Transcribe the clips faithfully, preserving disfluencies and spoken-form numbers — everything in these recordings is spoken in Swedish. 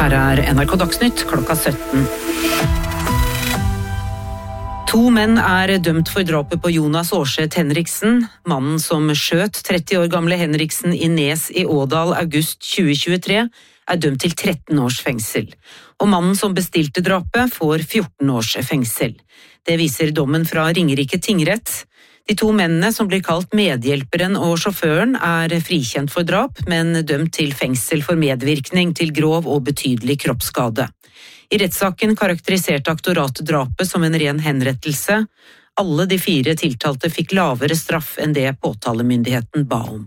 Her er N R K Dagsnytt klokka sytten. To menn er dømt for drapet på Jonas Aarseth Henriksen. Mannen som skjøt tretti år gamle Henriksen i Nes i Ådal august tjue tjuetre, er dømt til tretten års fengsel. Og mannen som bestilte drapet får fjorten års fengsel. Det viser dommen fra Ringerike tingrett. De to mennene som blir kalt medhjelperen og sjåføren er frikjent for drap, men dømt til fengsel for medvirkning til grov og betydelig kroppsskade. I rettssaken karakteriserte aktoratet drapet som en ren henrettelse. Alle de fire tiltalte fikk lavere straff enn det påtalemyndigheten ba om.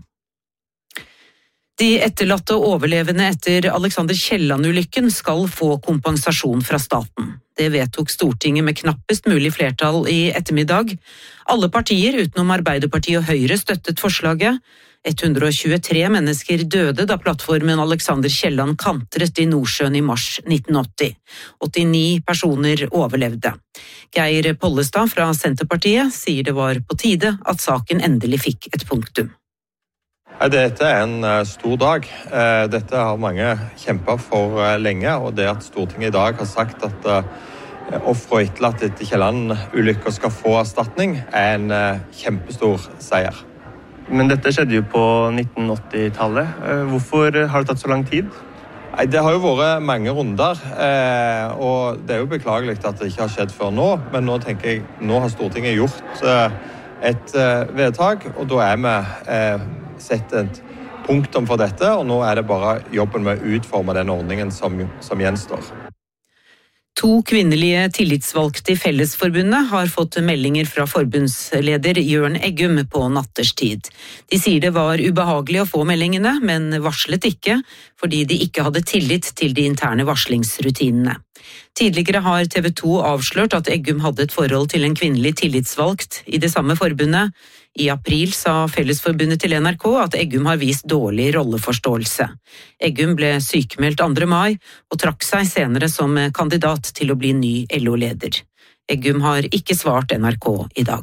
De etterlatte og overlevende etter Alexander Kielland-ulykken skal få kompensasjon fra staten. Det vedtok Stortinget med knappest mulig flertall i ettermiddag. Alle partier utenom Arbeiderpartiet og Høyre støttet forslaget. ett hundre og tjuetre mennesker døde da plattformen Alexander Kielland kantret i Nordsjøen i mars nitten åtti. åttini personer overlevde. Geir Pollestad fra Senterpartiet sier det var på tide at saken endelig fikk et punktum. Dette er en stor dag. Dette har mange kjempet for lenge, og det at Stortinget i dag har sagt at ofre og etterlatte etter Kielland-ulykker skal få erstatning, er en kjempestor seier. Men dette skjedde jo på nitten åtti-tallet. Hvorfor har det tatt så lang tid? Nei, det har jo vært mange runder, og det er jo beklagelig at det ikke har skjedd før nå, men nå tenker jeg, nå har Stortinget gjort et vedtak, og da er vi sett et punktum for dette, og nå er det bare jobben med å utforme den ordningen som, som gjenstår. To kvinnelige tillitsvalgte i Fellesforbundet har fått meldinger fra forbundsleder Jørn Eggum på natterstid. De sier det var ubehagelig å få meldingene, men varslet ikke, fordi de ikke hadde tillit til de interne varslingsrutinene. Tidligere har T V to avslørt at Eggum hadde et forhold til en kvinnelig tillitsvalgt i det samme forbundet. I april sa Fellesforbundet til N R K at Eggum har vist dårlig rolleforståelse. Eggum ble sykemeldt andre mai og trakk seg senere som kandidat til å bli ny L O-leder. Eggum har ikke svart N R K i dag.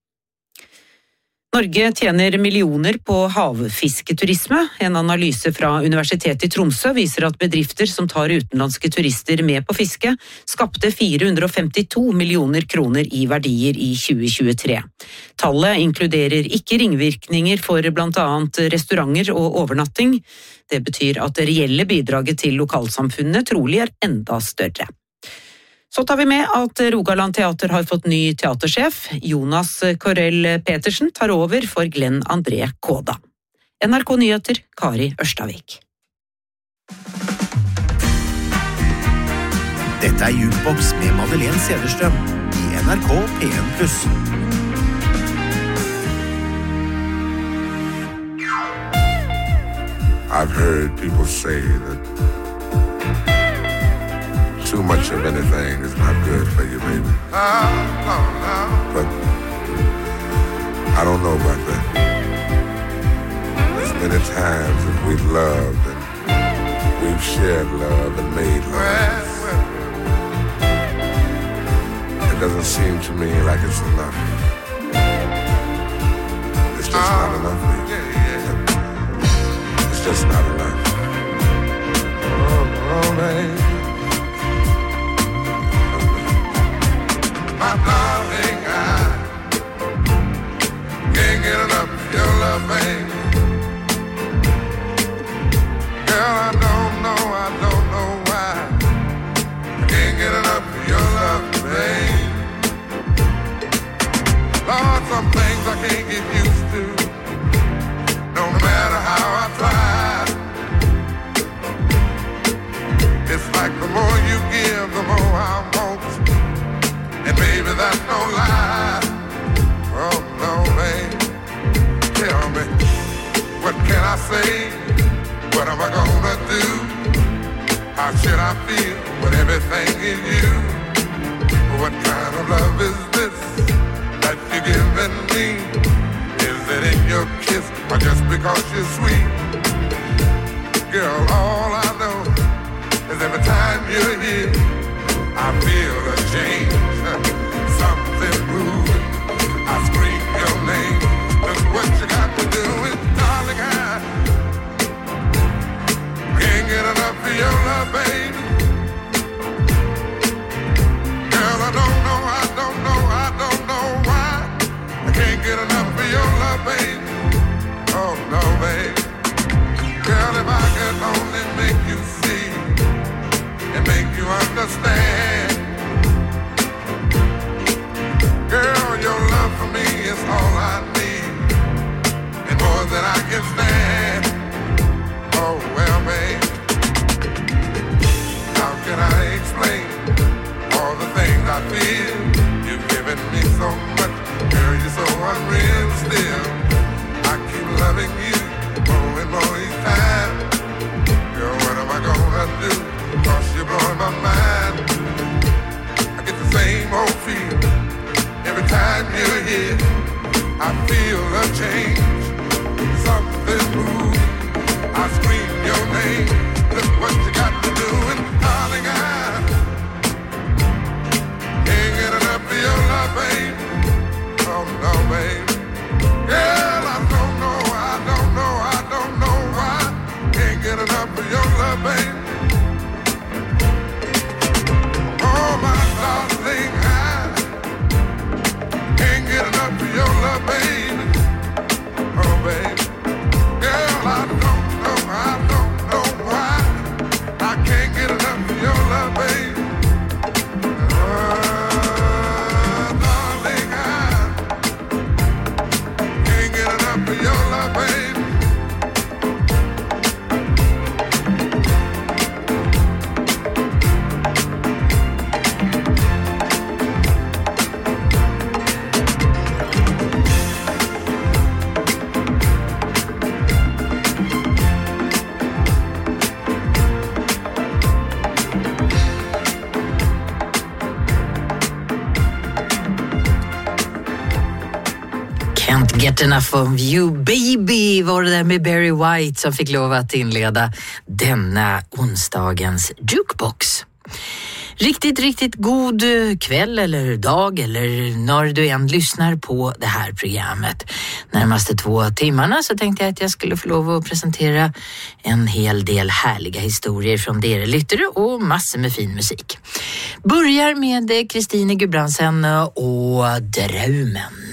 Norge tjener millioner på havfisketurisme. En analyse fra Universitetet i Tromsø viser at bedrifter som tar utenlandske turister med på fiske, skapte fire hundre og femtito millioner kroner i verdier i tjue tjuetre. Tallet inkluderer ikke ringvirkninger for blant annet restauranter og overnatting. Det betyr at det reelle bidraget til lokalsamfunnet trolig er enda større. Så tar vi med at Rogaland Teater har fått ny teatersjef. Jonas Korell Petersen tar over for Glenn André Kåda. N R K Nyheter, Kari Ørstavik. Dette er Jukebox med Madeleine Cederstrøm i N R K P en pluss. I've heard people say that too much of anything is not good for you, baby. Oh, no, no. But I don't know about that. There's many times that we've loved and we've shared love and made love. Well, well. It doesn't seem to me like it's enough. It's just oh, not enough, baby. Yeah, yeah. It's just not enough. Oh, oh, baby. My darling, I can't get enough of your love, baby. Girl, I don't know, I don't know why I can't get enough of your love, baby. Lord, some things I can't get used to, no matter how I try. It's like the more you give, the more I want. And baby, that's no lie. Oh, no, babe. Tell me, what can I say? What am I gonna do? How should I feel with everything in you? What kind of love is this that you're giving me? Is it in your kiss or just because you're sweet? Girl, all I know is every time you're here, I feel a change, something moving. I scream your name. Look what you got to do with darling, I can't get enough of your love, baby. your love, babe. Oh, no, babe. Girl, if I could only make you see and make you understand. Girl, your love for me is all I need and more than I can stand. Oh, well, babe, how can I explain all the things I feel? You've given me so much, girl, you're so unreal still. I keep loving you more and more each time. Girl, what am I gonna do? Cause you're blowing my mind. I get the same old feel every time you're here. I feel a change, something moves. I scream your name. Look what you got to do, and darling, I can't get enough of your love, babe. Oh no, babe. Girl, I don't know, I don't know, I don't know why. Can't get enough of your love, babe. Oh my darling, I can't get enough of your love, babe. Oh, babe. Girl, I don't know, I don't know why. I can't get enough of your love, babe. Oh, darling, I can't get enough of your love, babe. Get enough of you baby var det där med Barry White som fick lov att inleda denna onsdagens jukebox. Riktigt, riktigt god kväll eller dag eller när du än lyssnar på det här programmet. Närmaste två timmarna så tänkte jag att jag skulle få lov att presentera en hel del härliga historier från dere lyttere och massor med fin musik. Börjar med Kristine Gudbrandsen och Drömmen.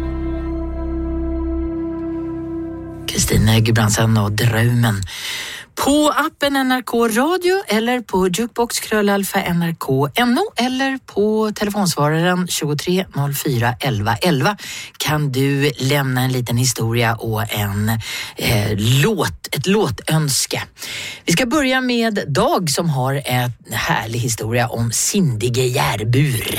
Kristine Gudbrandsen och Drömmen På appen N R K Radio eller på Jukebox Krölalfa N R K N O eller på telefonsvararen tjugotre noll fyra elva elva kan du lämna en liten historia och en eh, låt, ett låtönske. Vi ska börja med Dag som har en härlig historia om sindige Järbur.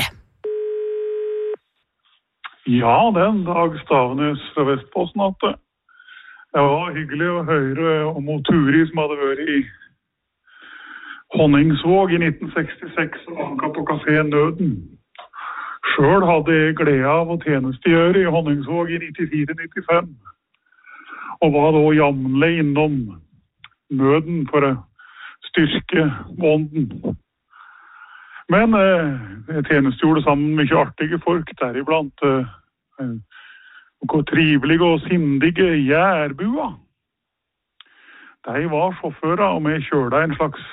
Ja, den Dag Stavnes fra Vestposten at det. Det var hyggelig å høre om Turi som hadde vært i Honningsvåg i nitten sekstiseks og anket på Café Nøden. Selv hadde jeg glede av å tjenestegjøre i Honningsvåg i nittifire nittifem og var da jamlig innom Nøden for å styrke bånden. Men eh, jeg tjenestegjorde sammen med mye artige folk deriblant eh, og trivelige og sindige Jærbua. De var sjåfører, og vi kjørte en slags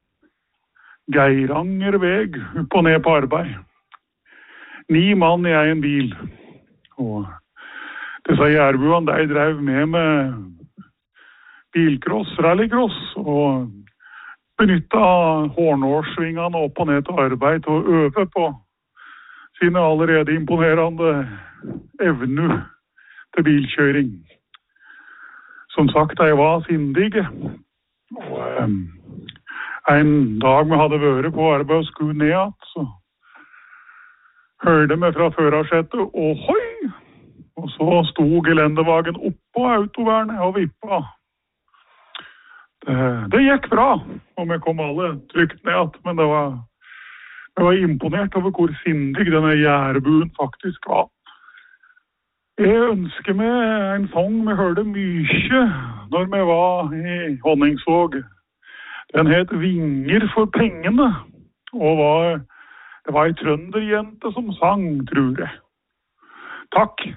Geirangerveg opp og ned på arbeid. Ni mann i en bil. Og disse Jærbuene, de drev med med bilcross, rallycross, og benyttet hårnårssvingene opp og ned til arbeid til å øve på sine allerede imponerende evner til bilkjøring. Som sagt, jeg var sindige. Og um, en dag vi hadde vært på arbeid og skulle ned, så hørte vi fra førersettet, ohoi! Og så stod gelendevagen oppå autovernet og vippa. Det, det gikk bra, og vi kom alle trygt ned, men det var, jeg var imponert over hvor sindig denne Jærbuen faktisk var. Jeg ønsker meg en sang vi hørte mye når vi var i Honningsvåg. Den het Vinger for pengene, og var, det var en trønderjente som sang, tror jeg. Takk!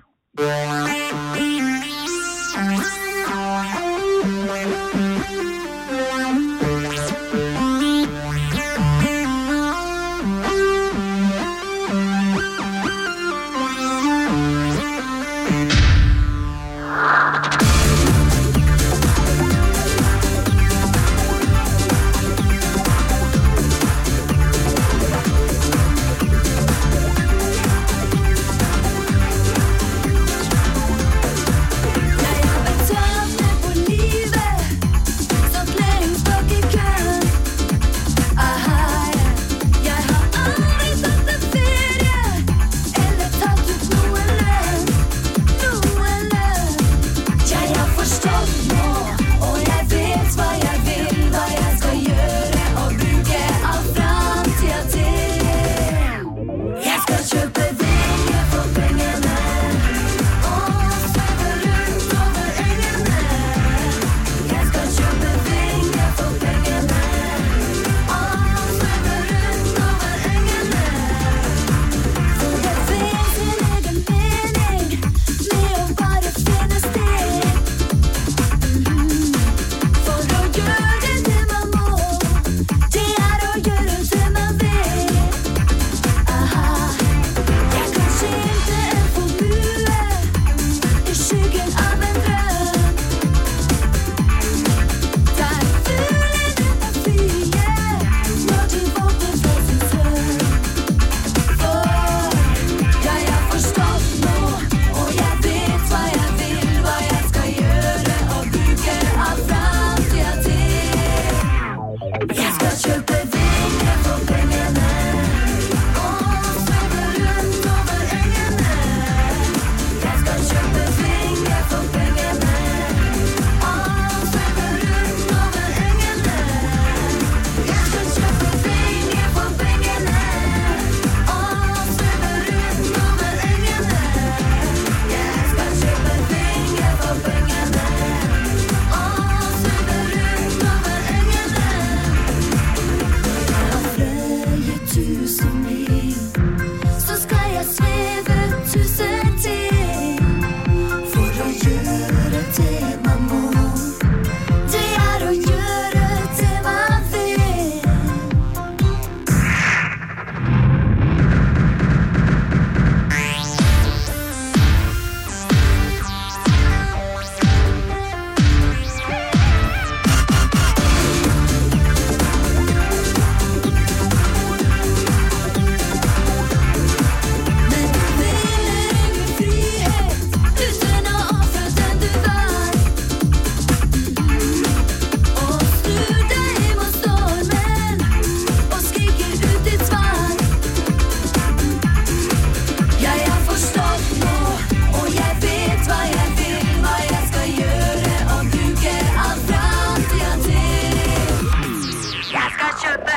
Fløy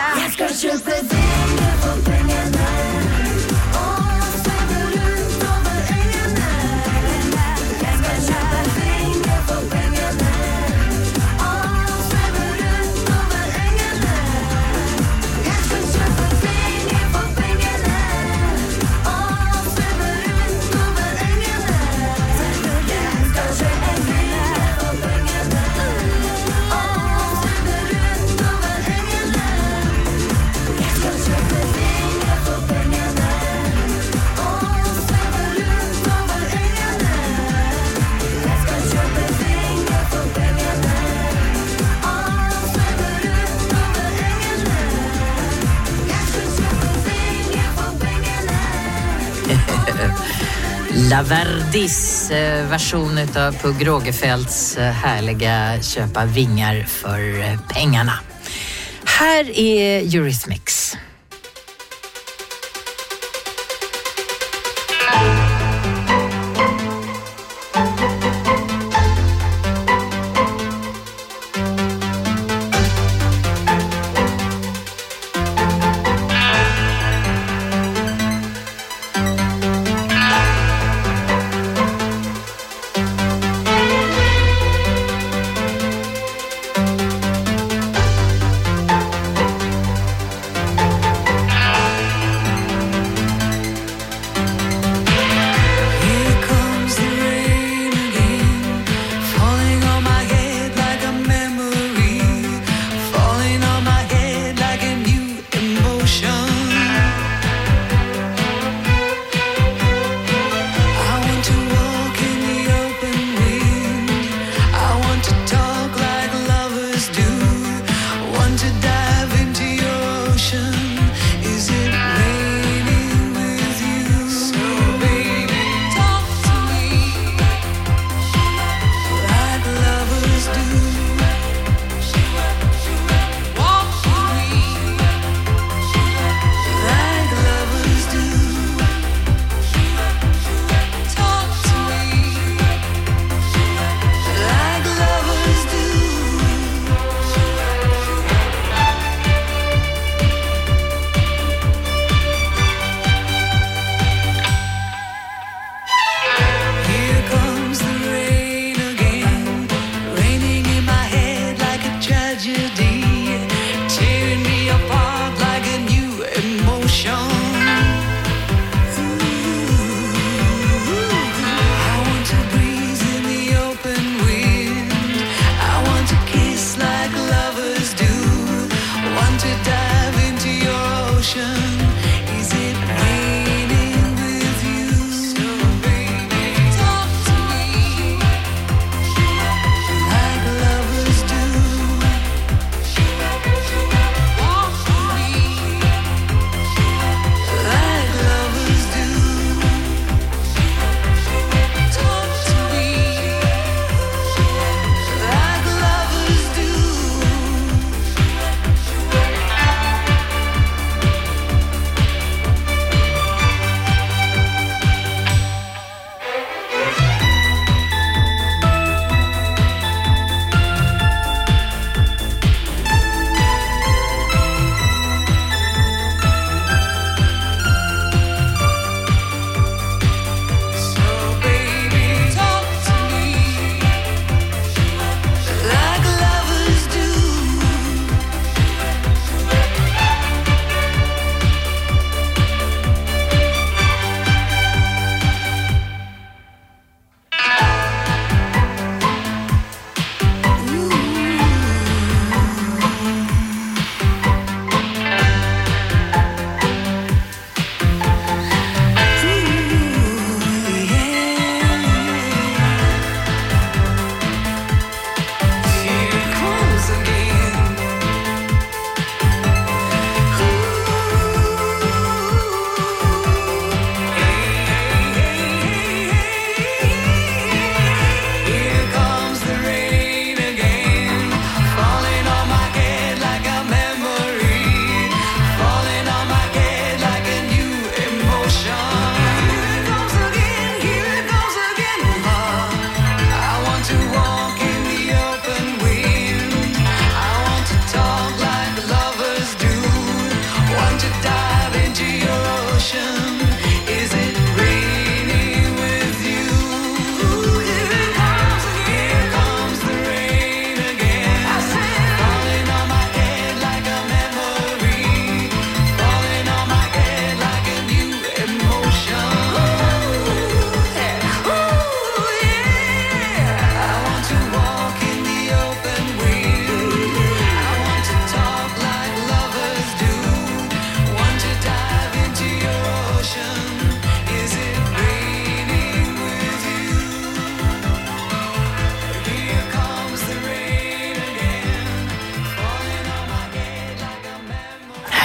Jag ska köpa pengar för pengarna. Och sväva runt över ängarna. Jag ska köpa pengar för pengarna. Och sväva runt över ängarna. Jag ska köpa pengar för pengarna. Och sväva runt över ängarna. Jag ska köpa pengar för pengarna. Och sväva runt över ängarna. Jag ska köpa pengar för pengarna. Och sväva runt över ängarna. Jag ska köpa pengar för pengarna. Och sväva runt över ängarna. Jag ska köpa pengar för pengarna. Laverdis eh, version av Pugh Rogefeldts eh, härliga Köpa vingar för eh, pengarna. Här är Eurythmics.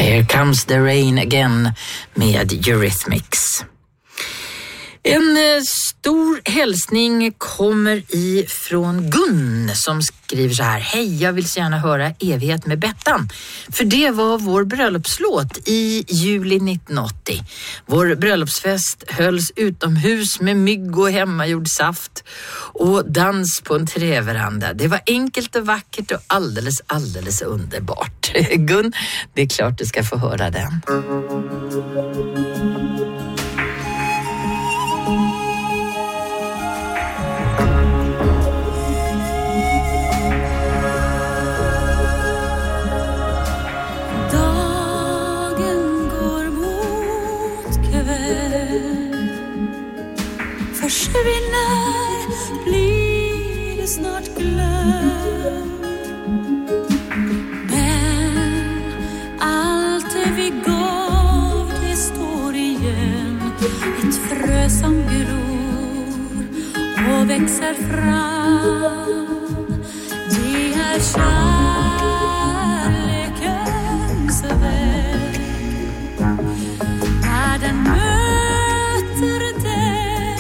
Here comes the rain again med Eurythmics. En eh, stor hälsning kommer ifrån Gun som skriver så här: hej, jag vill så gärna höra Evighet med Bettan. För det var vår bröllopslåt i juli nittonhundraåttio. Vår bröllopsfest hölls utomhus med mygg och hemmagjord saft och dans på en träveranda. Det var enkelt och vackert och alldeles, alldeles underbart. Gun, det är klart du ska få höra den. Försvinner, blir det snart glömt. Men allt det vi gav, det står igen. Ett frö som gror och växer fram. Det är kärlekens väg. När den möter dig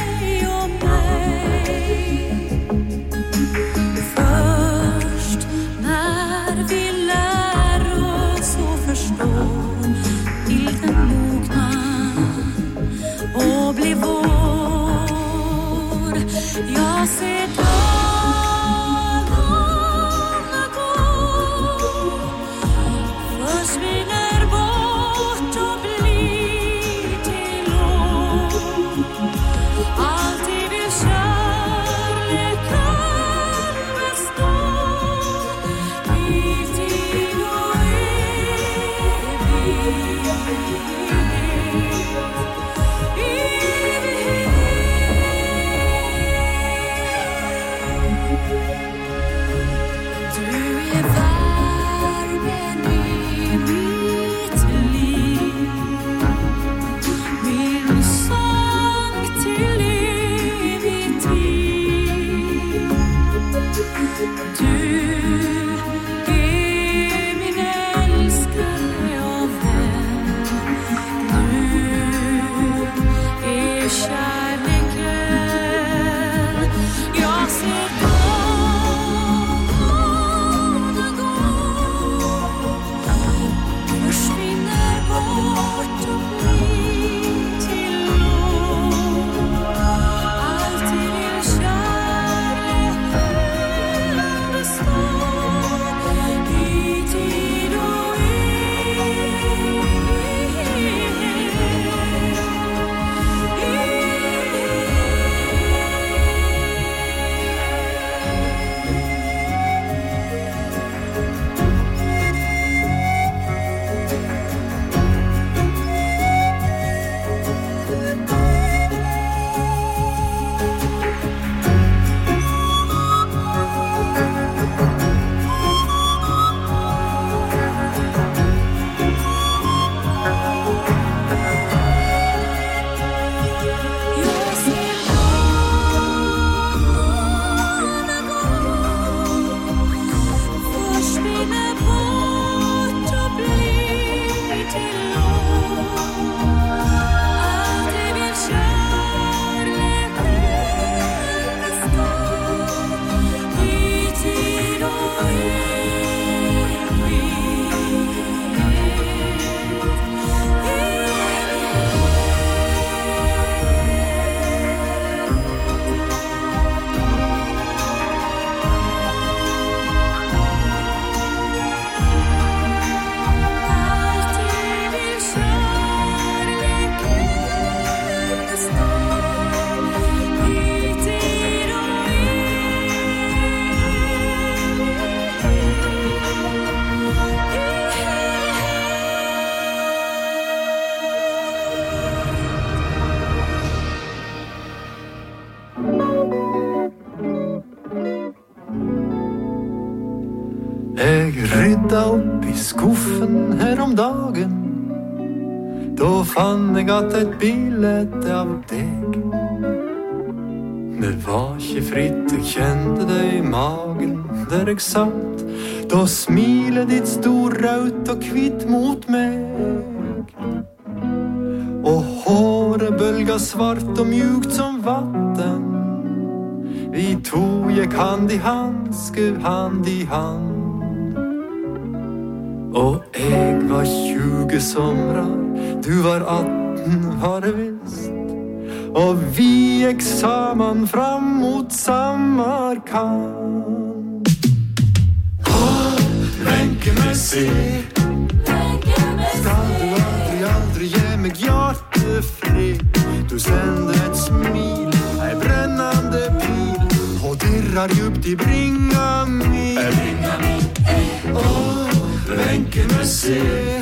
jag ser dagarna gå, försvinner bort och blir till år. Alltid vill kärleken bestå i tid och rydda upp i skuffen häromdagen. Då fann jag att ett bilde av deg. Det var ikke fritt, jeg kjente det i magen der jeg satt. Da smilet ditt stod raut og kvitt mot meg. Og håret bølga svart og mjukt som vatten. Vi to gikk hand i hand, skau hand i hand. Og jeg var tjue somrar, du var atten, var det visst. Og vi gikk sammen fram mot Samarkand. Åh, Wenche Messi, skal du aldri, aldri gi meg hjertefred. Du sender et smil, ei brennende pil, og dirrar djupt i bringa mi. Åh, Wenche Messi,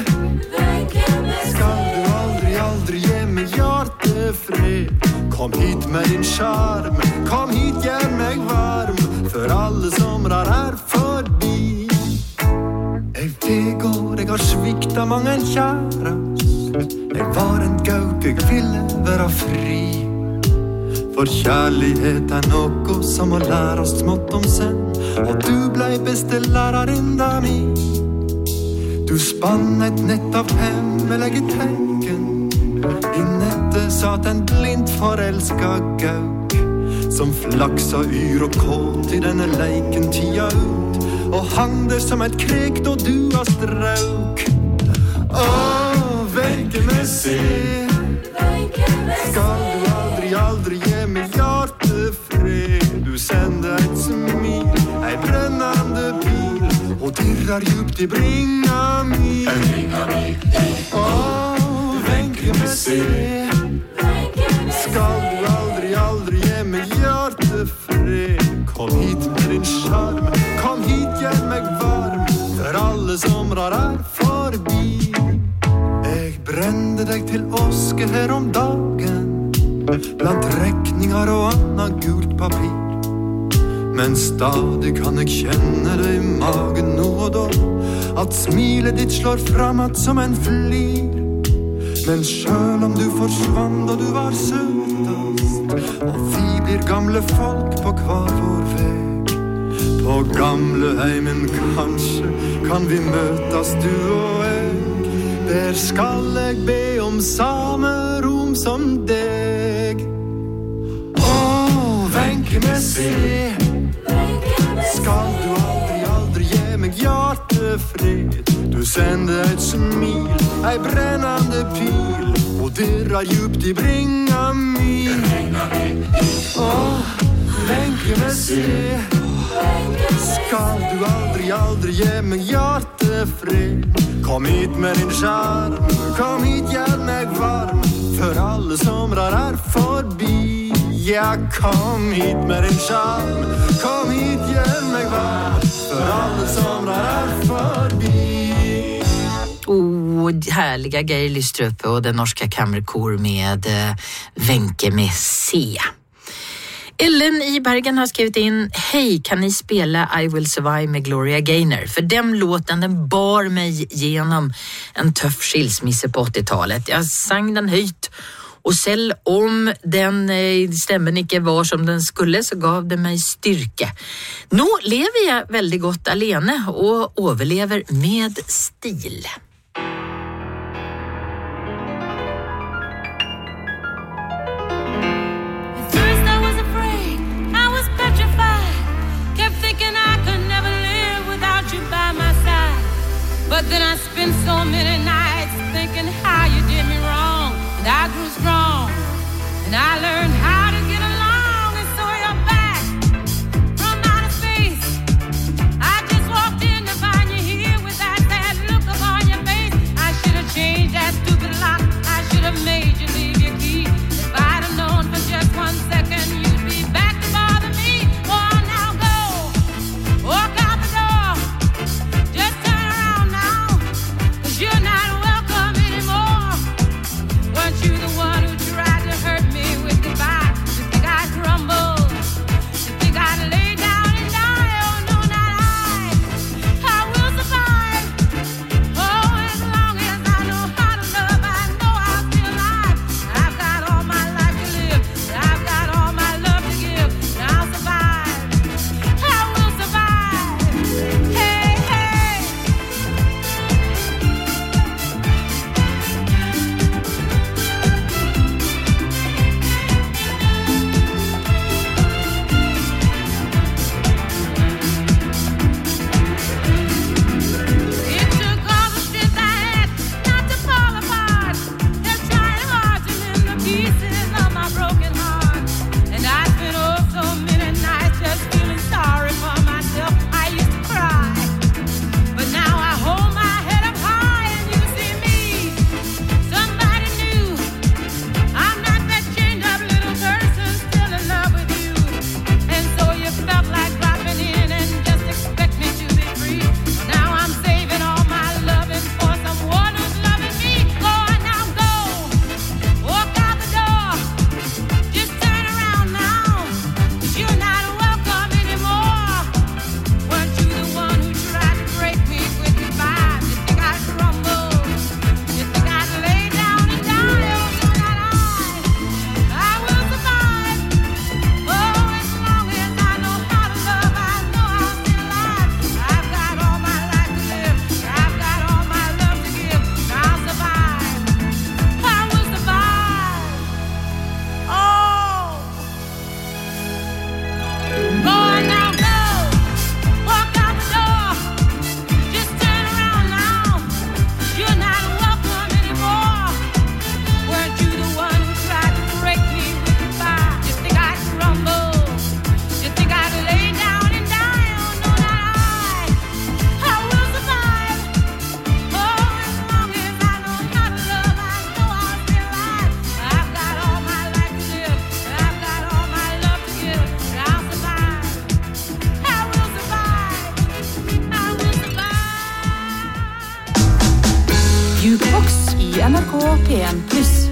skal du aldri, aldri gi meg hjertefred. Kom hit med din charm, kom hit, gjør meg varm, for alle somrar er forbi. Jeg vegår, jeg har svikta mange en kjærast. Jeg var en gauk, jeg ville være fri. For kjærlighet er noe som må lærast smått om sen, og du blei beste lærarinda mi. Du spann et nett av hemmelige teiken. I nettet satt en blind forelska gauk, som flaksa yr og kåt i denne leiken tida ut, og hang der som et krek da du var strauk. Åh, Wenche Messi, skal du aldri, aldri gi meg hjertefred. Du sender et smil, ei brennende pil, og dirrar djupt i bringa mi. Åh, Wenche Messi, skal du aldri, aldri gi meg hjertefred. Kom hit med din charm, kom hit, gjør meg varm, for alle somrar er forbi. Jeg brende deg til åske her om dagen, blant rekningar og anna gult papir. Men stadig kan jeg kjenne det i magen nå og da, at smilet ditt slår fram at som en flir. Men selv om du forsvann da du var søtast, og vi blir gamle folk på hver vår veg, på gamle heimen kanskje kan vi møtas du og jeg. Der skal jeg be om samme rom som deg. Åh, Wenche Messi, skal du aldri, aldri gi meg hjertefred. Du sender et smil, ei brennende pil, og dirrar djupt i bringa mi. Åh, Wenche Messi, skal du aldri, aldri gi meg hjertefred. Kom hit med din charm, kom hit, gjør meg varm, for alle somrar er forbi. Ja, kom hit med din charm, kom hit, gjør meg varm, for alle somrar er forbi. Oh, härliga Geir Lystrup och den norska kammerkor med uh, Wenche Messi. Ellen i Bergen har skrivit in: hej, kan ni spela I Will Survive med Gloria Gaynor? För den låten, den bar mig genom en tuff skilsmisse på åttiotalet. Jag sang den höjt, och selv om den eh, stämmen ikke var som den skulle, så gav det mig styrke. Nå lever jag väldigt gott alene och överlever med stil. But then I spent so many nights thinking how you did me wrong, and I grew strong, and I learned how to get along, and so you're back from outer space. I just walked in to find you here with that sad look upon your face. I should have changed that stupid lock, I should have made you leave your key. If I'd have known for just one second you'd be back to bother me. Oh, now go, walk out the door, just turn around now, 'cause you're not i N R K P en plus.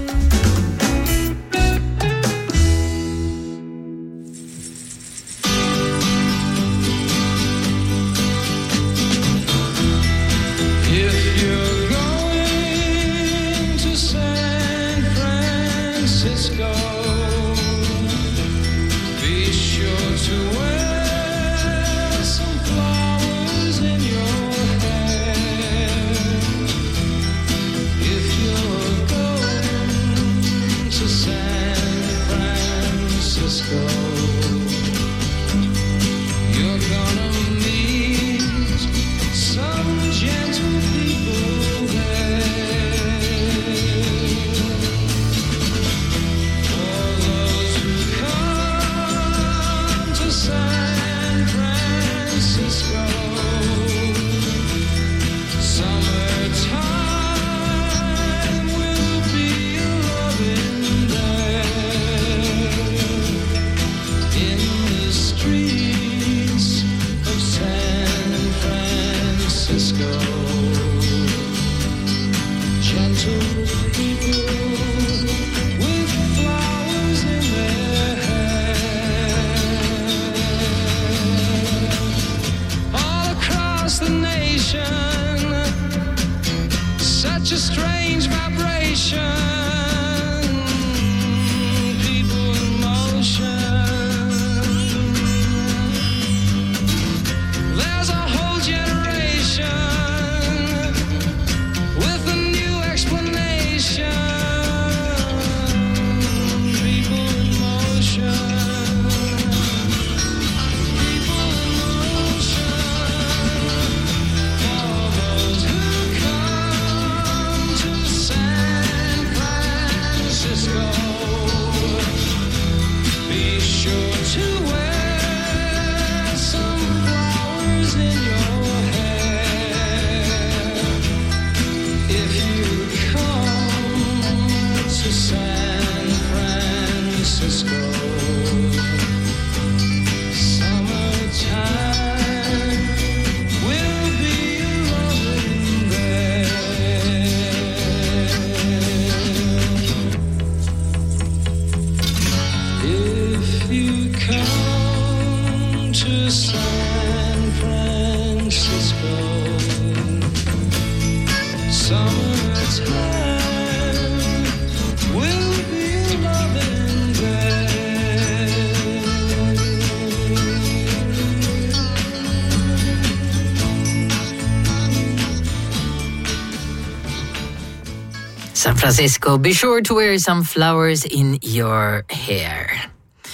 San Francisco, be sure to wear some flowers in your hair.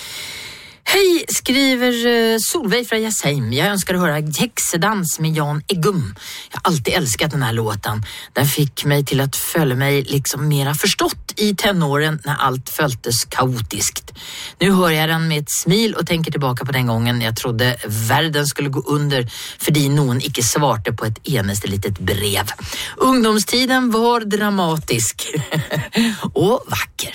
Hej, skriver Solveig från Jasheim. Jag önskar höra Häxedans med Jan Egum. Jag har alltid älskat den här låten. Den fick mig till att följa mig liksom mera förstått i tenåren när allt följdes kaotiskt. Nu hör jag den med ett smil och tänker tillbaka på den gången jag trodde världen skulle gå under för någon icke svarte på ett eneste litet brev. Ungdomstiden var dramatisk och vacker.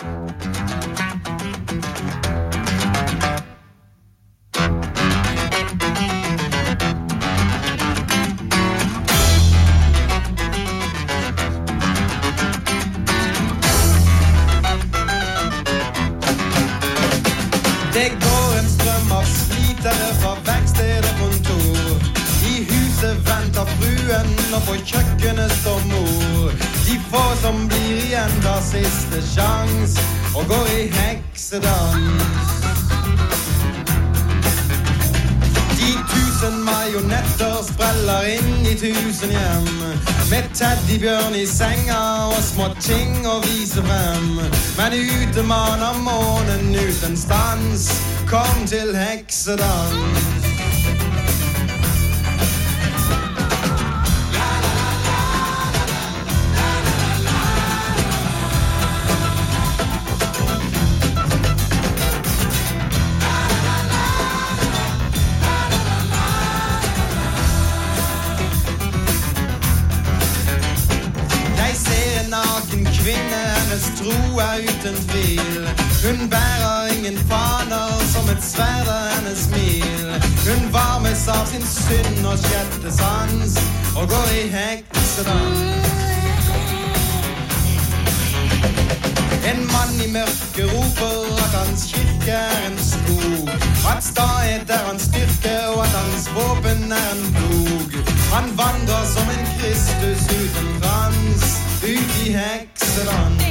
Det går en ström av slitare fra verksted og kontor. I huset venter fruen, og på kjøkkenet står mor. De få som blir igjen tar siste sjans, og går i heksedans. De tusen marionetter spreller inn i tusen hjem, med teddybjørn i senga og små ting å vise frem. Men ute maner månen uten stans, kom til heksedans. Kvinne, hennes tro er uten tvil. Hun bærer ingen faner som et sverd er hennes smil. Hun varmes av sin synd og sjette sans og går i heksedans. i mørke roper at hans kirke er en skog. At stahet er hans styrke, og at hans våpen er en plog. Han vandrer som en Kristus uten krans, ut i heksedans.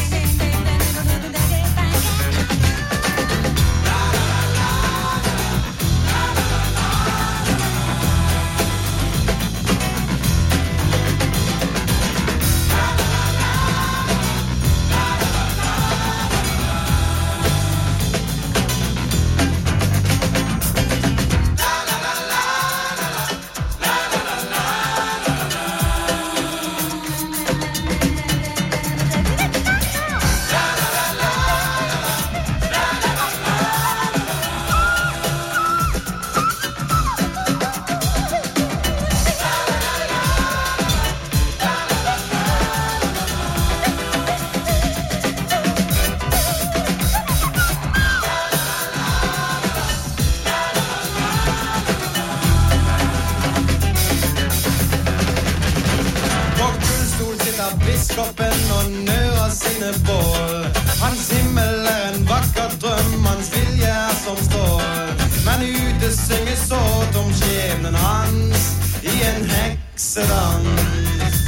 Biskopen og nører sine bål. Hans himmel er en vakker drøm, hans vilje er som stål. Men ute synger såt om skjebnen hans i en heksedans.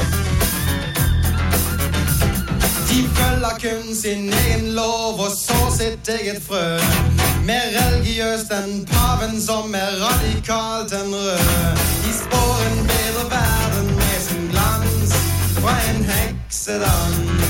De følger kun sin egen lov og så sitt eget frø. Mer religiøst enn paven som er radikalt enn rød. De spår en bedre verden med sin glans fra en heksedans.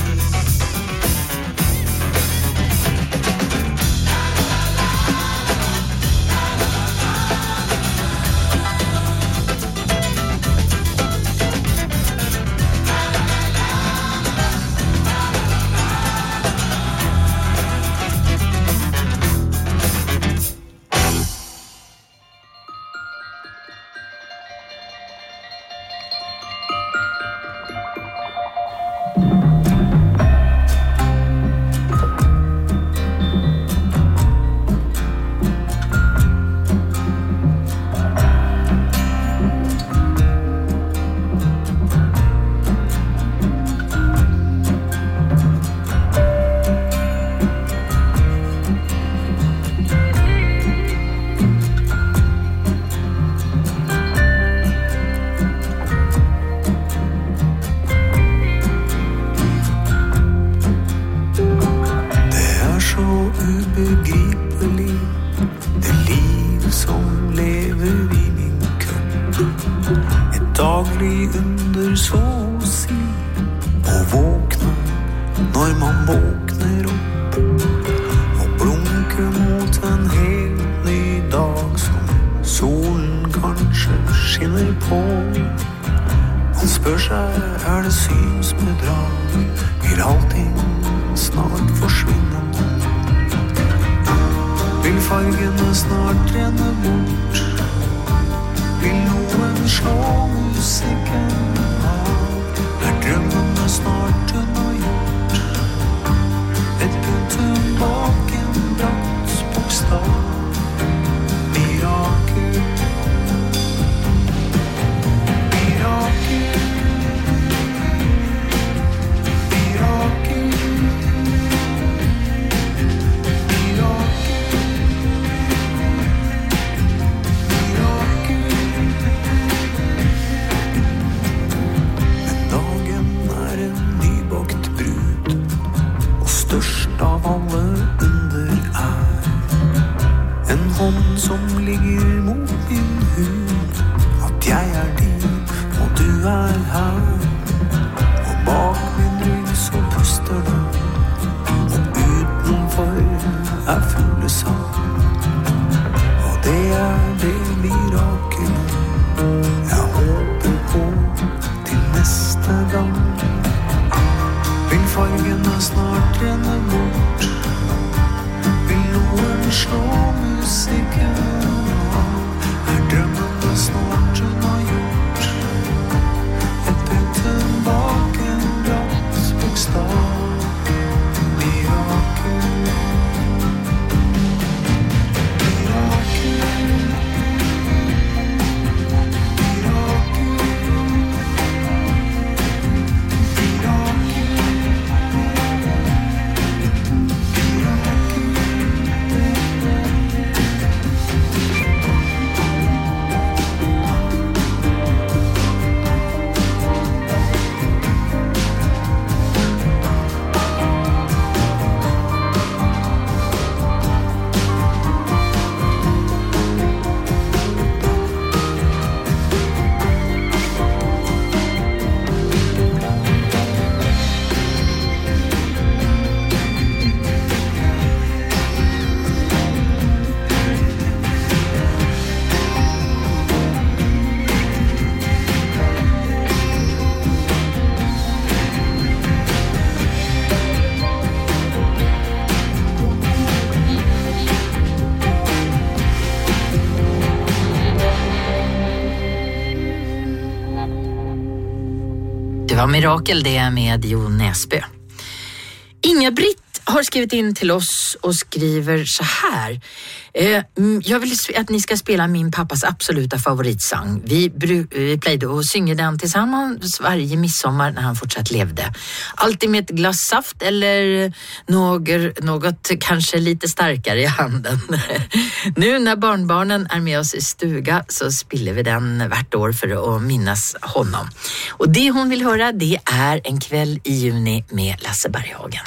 var Mirakel det med Jo Näsbö. Inga-Britt har skrivit in till oss och skriver så här. Eh, jag vill att ni ska spela min pappas absoluta favoritsång. Vi, bru- vi plöjde att synga den tillsammans varje midsommar när han fortsatt levde. Alltid med ett glas saft eller något, något kanske lite starkare i handen. Nu när barnbarnen är med oss i stuga så spiller vi den vart år för att minnas honom. Och det hon vill höra, det är En kväll i juni med Lasse Berghagen.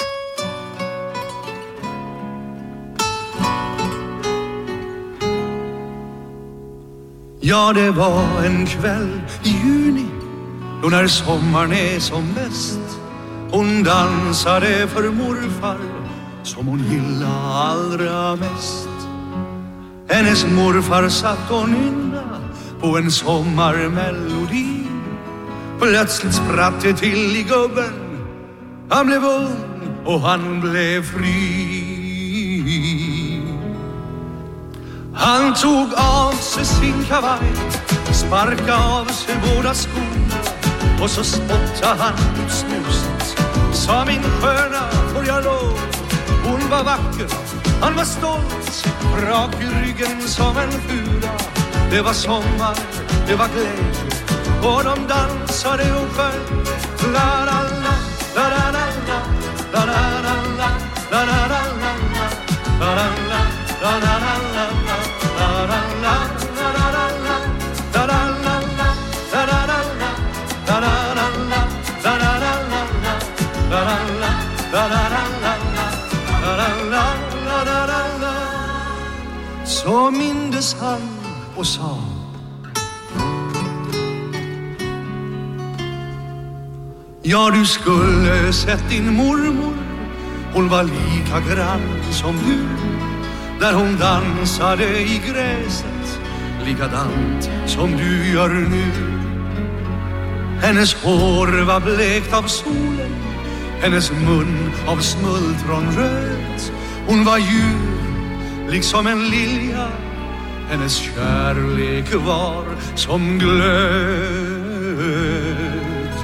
Ja, det var en kväll i juni, då när sommaren är som bäst. Hon dansade för morfar, som hon gillade allra mest. Hennes morfar satt och nynna på en sommarmelodi. Plötsligt spratt det till i gubben. Han blev ung och han blev fri. Han tog av sig sin kavaj, sparkade av sig båda skorna, och så spottade han ut snuset. Sa min sköna, får jag lov? Hon var vacker, han var stolt, rak i ryggen som en fura. Det var sommar, det var glädje, och de dansade och sjöng. La la la, la la la la, la la la la, la la la la, la la la, la la la la. Så mindes han och sa: ja, du skulle sett din mormor. Hon var lika grann som du, där hon dansade i gräset, likadant som du gör nu. Hennes hår var blekt av solen, hennes mun av smultronröd. Hon var ljus liksom en lilja, hennes kärlek var som glöd.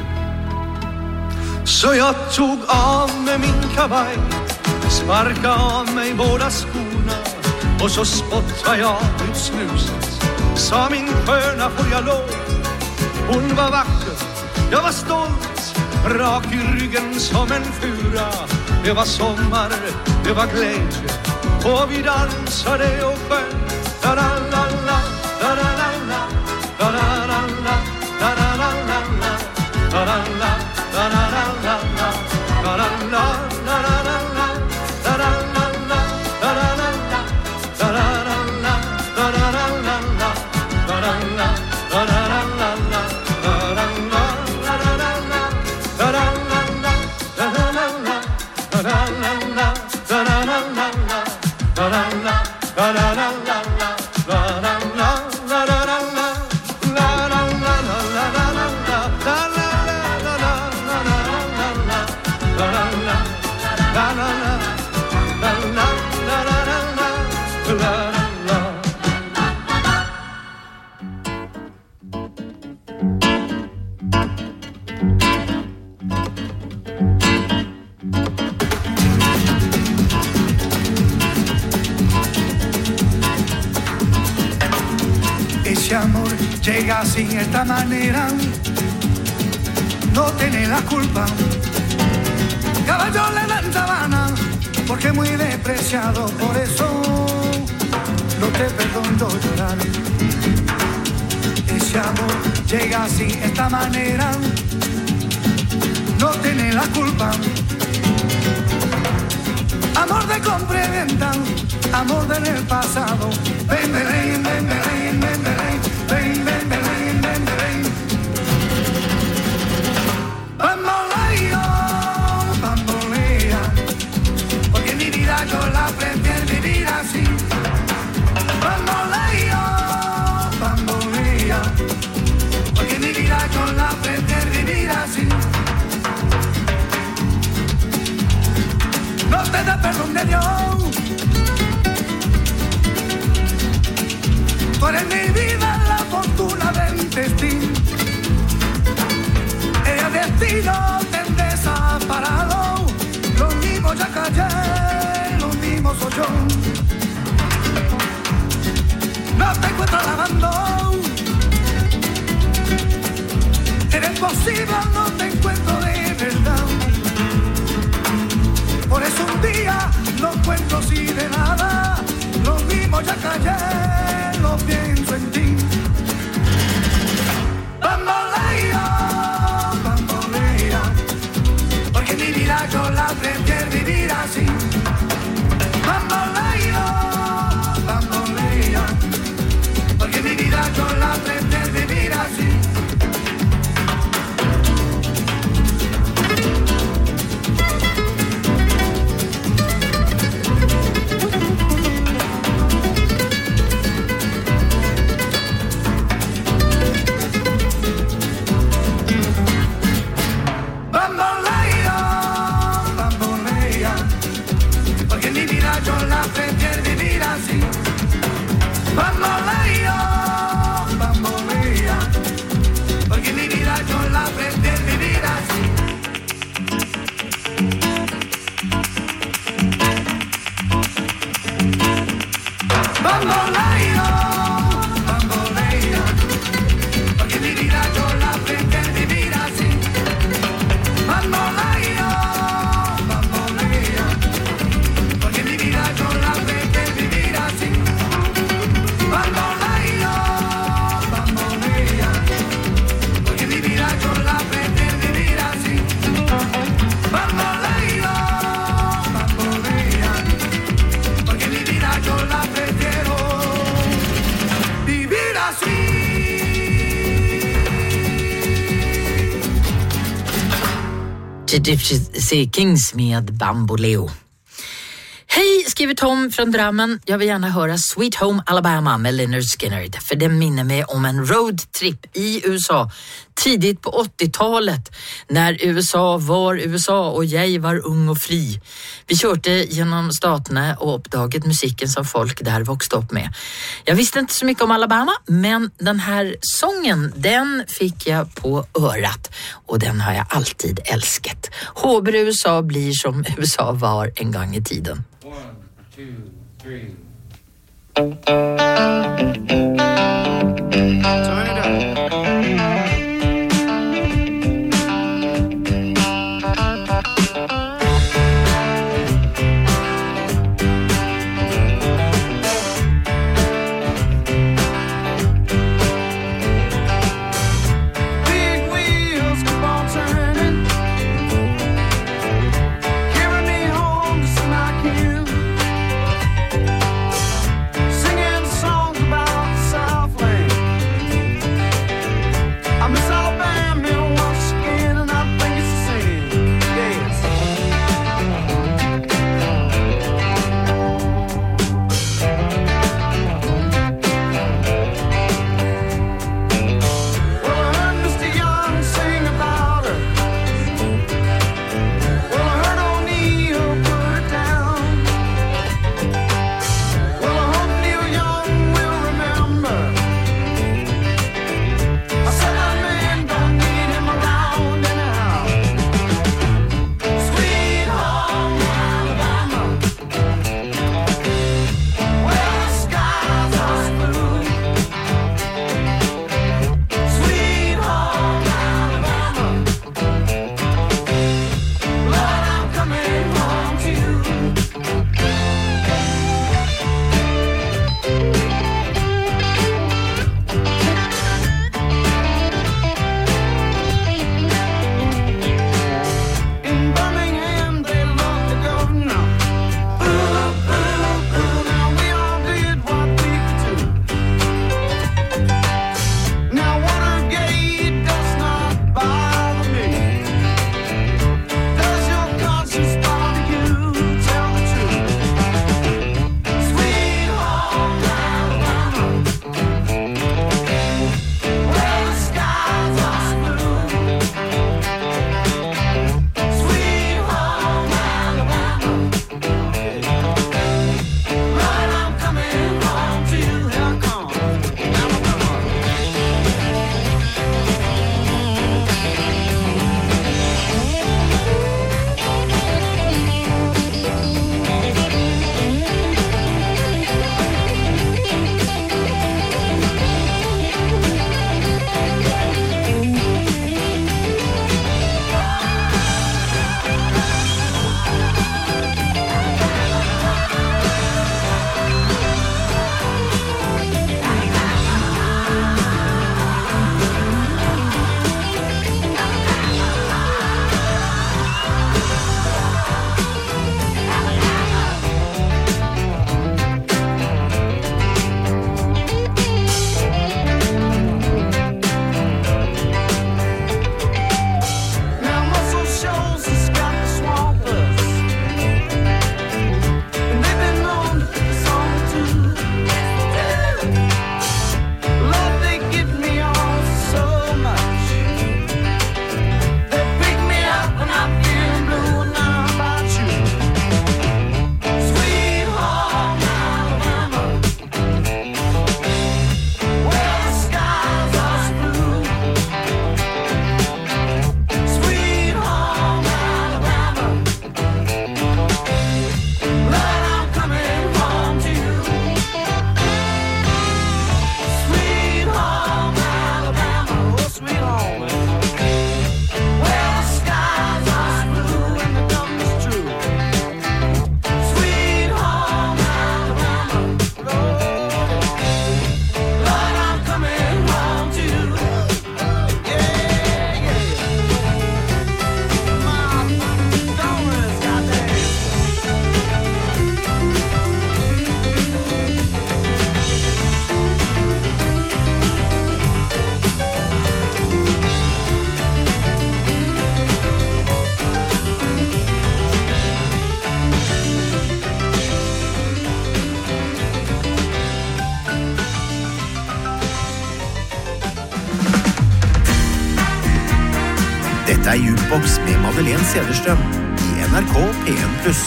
Så jag tog av med min kavaj, sparkade av mig båda skorna, och så spottade jag ut snuset. Sa min sköna, får jag lov? Hon var vacker, jag var stolt, rak i ryggen som en fura. Det var sommar, det var glädje, och vi dansade och sjöng. La la la la, la la la la, la la la la, la la la la, la la la, la la la la, la la la, la la la la, la la la la, la la la la, la la la la, la la la la, la la la, la la la la, Ese amor llega sin esta manera, no tiene la culpa. Caballo le dan sabana, porque es muy despreciado, por eso no te perdono llorar. Ese amor llega sin esta manera, no tiene la culpa. Amor de compra y venta, amor del pasado. Ven, ven, ven, ven, ven, ven, ven, ven, ven, ven, ven, ven. Bamboleo, bambolea, porque mi vida yo la prefiero vivir así. Bamboleo, bambolea, porque mi vida yo la prefiero vivir así. No te da perdón de Dios. Gypsy Kings med Bamboleo. Hej, skriver Tom från Drammen. Jag vill gärna höra Sweet Home Alabama med Lynyrd Skynyrd. För den minner mig om en roadtrip i U S A tidigt på åttiotalet. När U S A var U S A och jag var ung och fri. Vi körde genom staterna och uppdaget musiken som folk där vuxit upp med. Jag visste inte så mycket om Alabama, men den här sången, den fick jag på örat. Och den har jag alltid älskat. Håber U S A blir som U S A var en gång i tiden. One, two, three. Turn it up. About Jukebox med Madeleine Cederstrøm i N R K P en pluss.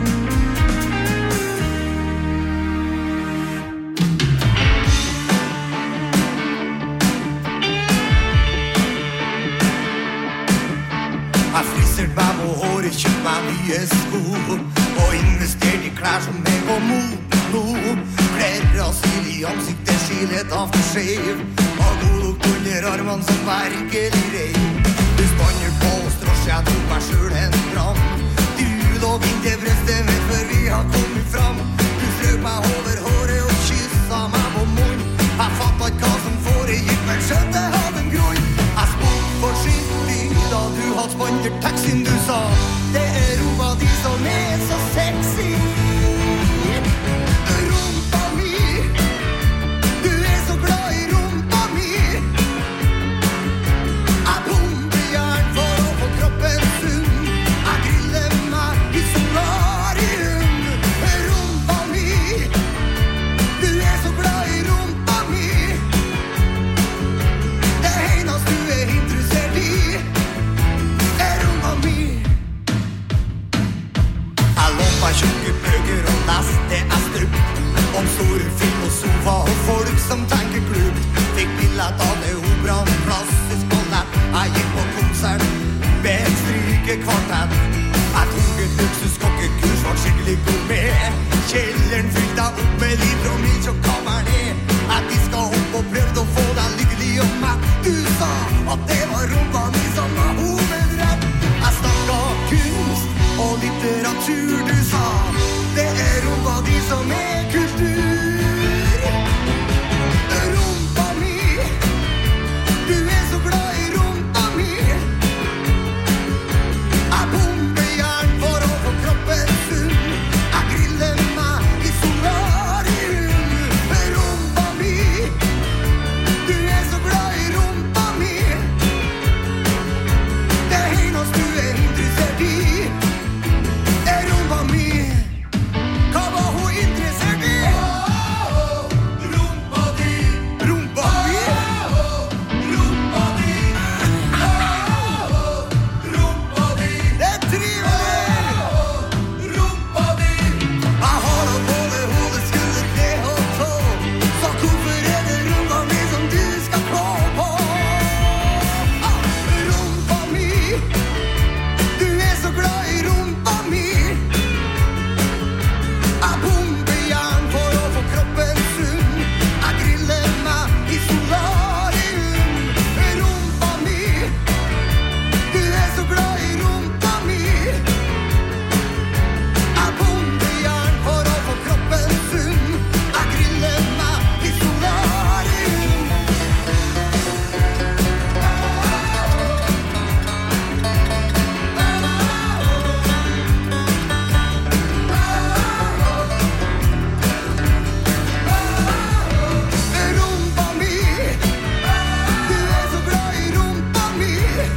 Jeg frisert meg på håret, kjøpt meg nye sko og investert i klær som er på moten nå. Klær rasil i ansiktet, skilet aftershave og god lukt under armene som virkelig reiv. Du spanner på strosj, jeg tok meg selv en dram. Du lå inn til brøstet mitt før vi har kommet fram. Du fløp meg over håret og kyssa meg på munn. Jeg fattet ikke hva som foregikk, men skjønte jeg hadde en grunn. Jeg spurte forsiktig da du hadde spandert taxien, du sa det er rumpa di som er så sexy. Rumpa mi, du er så glad i rumpa mi. Jeg bomber jern for å få kroppen sunn. Jeg griller meg i solarium. Rumpa mi, du er så glad i rumpa mi. Det eneste du er interessert i er rumpa mi. Jeg lånte meg tjukke bøker og leste jeg strupp om store film og sofa og folk som tenker klubb. Fikk billett av det operaen, klassisk ballett. Jeg gikk på konsert med en strykekvartett. Jeg tok et luksuskokkekurs, var skikkelig god med. Kjelleren fylte jeg opp med liter og milk og cabernet. Jeg diska opp og prøvde å få deg lykkelig og meg. Du sa at det var rumpa mi som var hovedrett. Jeg snakket kunst og litteratur, du sa det er rumpa di som er kultur. Rumpa mi, du er så glad i rumpa mi. Jeg bomber jern for å få kroppen sunn. Jeg griller meg i solarium. Rumpa mi, du er så glad i rumpa mi. Det eneste du er interessert i er rumpa mi. Hva var hun interessert i? Rumpa di. Rumpa mi? Rumpa di. Rumpa di. Det er trivelig. Rumpa di. Jeg har da både hode, skulder, kne og tå. Så hvorfor er det rumpa mi som du skal klå på? Rumpa mi, du er så glad i rumpa mi. Jeg bomber jern for å få kroppen sunn. Jeg griller meg i solarium. Rumpa mi, du er så glad i rumpa mi. Jeg bomber jern for å få kroppen sunn. Jeg griller meg i solarium. Rumpa mi, du er så glad i rumpa mi.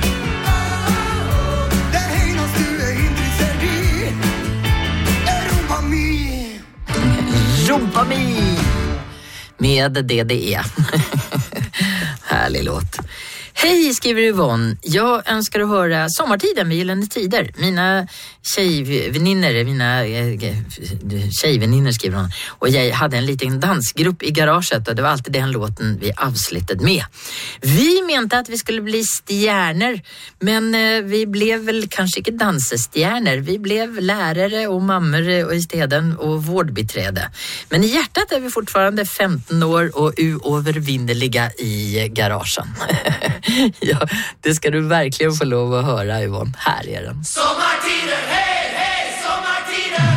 Det eneste du er interessert i er rumpa mi. Rumpa mi! Med D D E. Härlig låt. Hej, skriver Yvonne. Jag önskar att höra Sommartiden med Gyllene Tider. Mina tjejväninner, mina eh, tjejväninner skriver hon. Och jag hade en liten dansgrupp i garaget och det var alltid den låten vi avslutade med. Vi mente att vi skulle bli stjärnor, men eh, vi blev väl kanske inte dansestjärnor. Vi blev lärare och mammor i städen och vårdbiträde. Men i hjärtat är vi fortfarande femton år och oövervinnerliga i garagen. Ja, det ska du verkligen få lov att höra, Yvonne. Här är den. Sommartider, hej, hej, sommartider!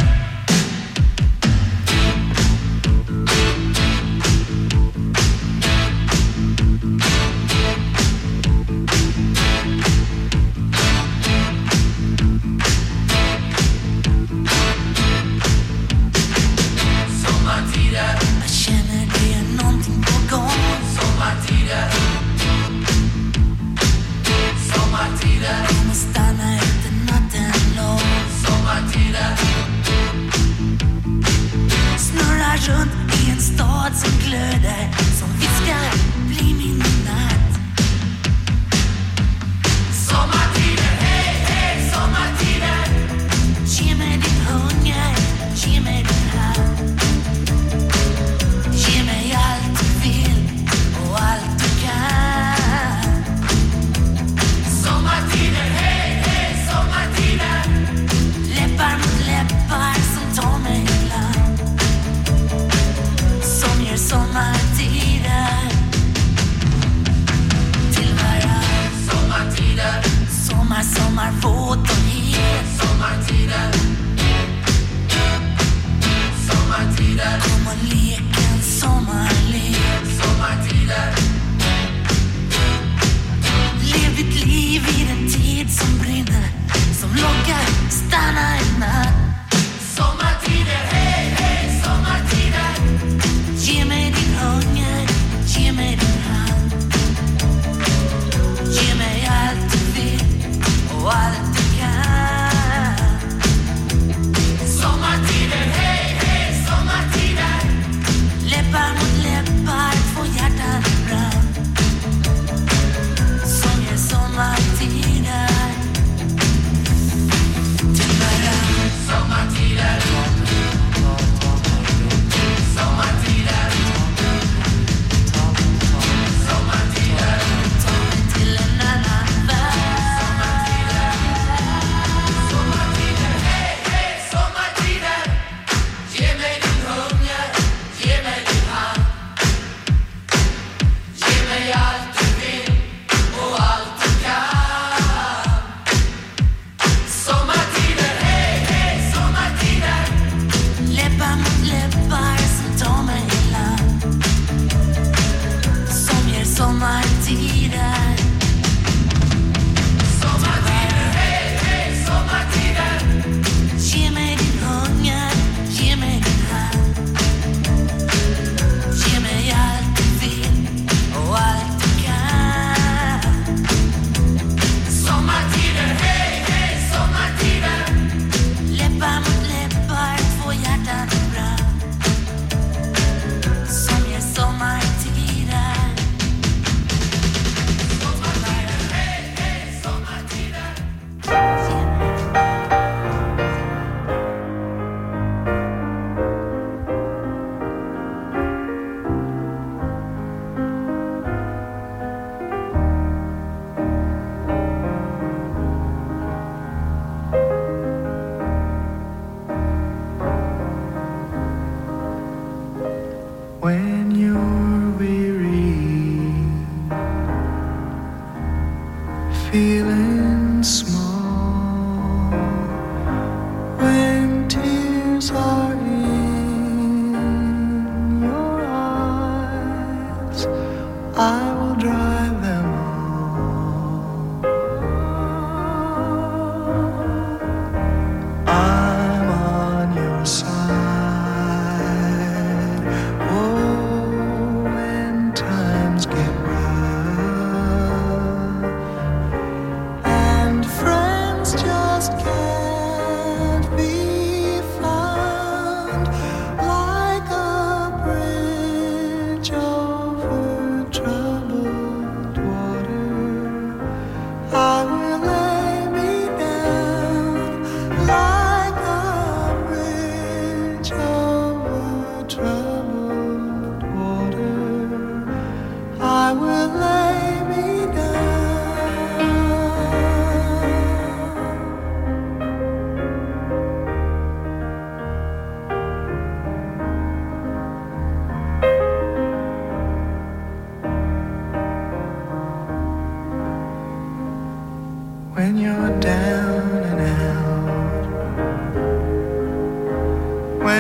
Sommartider, jag känner det är någonting på gång. Sommartider, sommartider, kommer stanna efter natten lång. Sommartider, snurrar runt i en stad som glöder, som viskar bli min natt. sommartider, hej!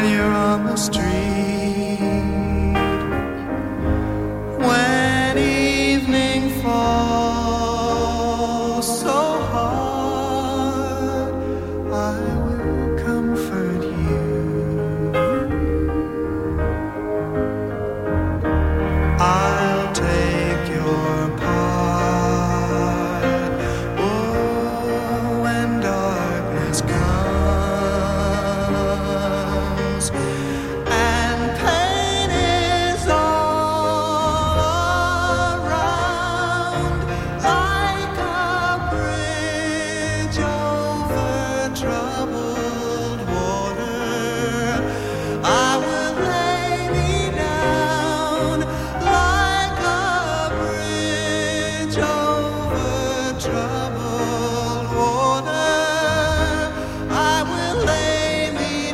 when you're on the street. When evening falls so hard, I will comfort you. I'll take your part. Oh, when darkness comes and pain is all around, like a bridge over troubled water, I will lay me down like a bridge over troubled water. I will lay me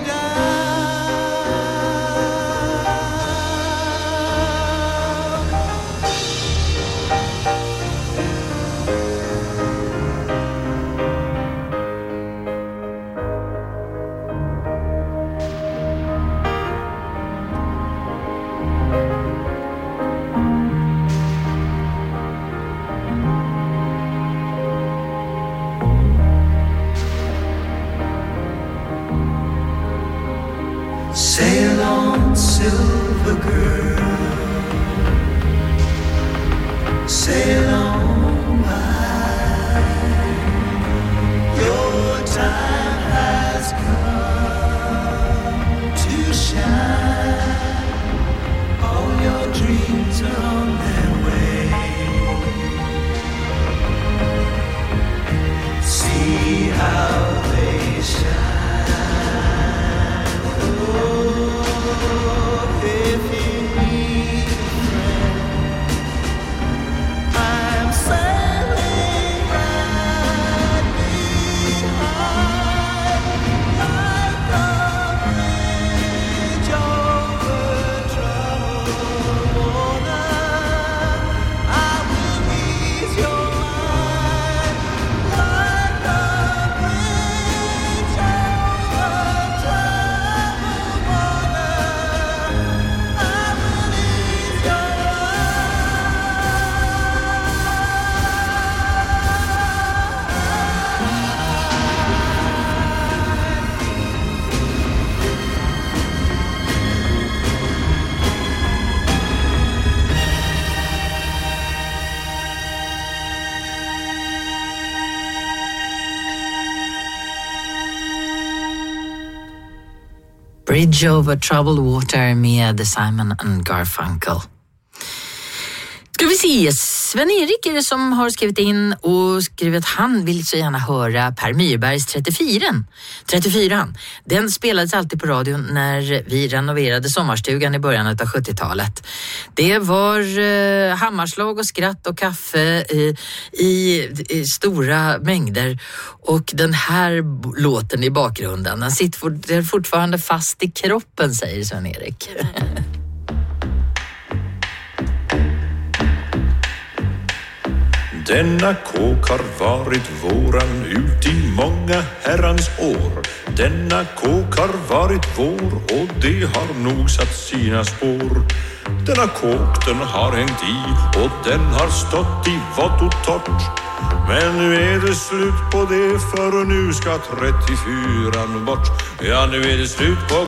sail on, silver girl, sail on by. Your time has come to shine. All your dreams are on their way. See how they shine. If you need a friend, I'm sailing right behind, like a bridge over troubled water. I will ease your mind, like a bridge over troubled water. Bridge over troubled water med Simon and Garfunkel. Ska vi se, Sven-Erik är det som har skrivit in och skrivit att han vill så gärna höra Per Myrbergs trettiofyra. trettiofyra, den spelades alltid på radion när vi renoverade sommarstugan i början av sjuttiotalet. Det var eh, hammarslag och skratt och kaffe i, i, i stora mängder, och den här låten i bakgrunden, den sitter fortfarande fast i kroppen, säger Sven-Erik. Denna kåk har varit våran ut i många herrans år. Denna kåk har varit vår och det har nog satt sina spår. Denna kåk den har hängt i och den har stått i vått och torrt. Men nu är det slut på det, för nu ska trettiofyran bort. Ja, nu är det slut på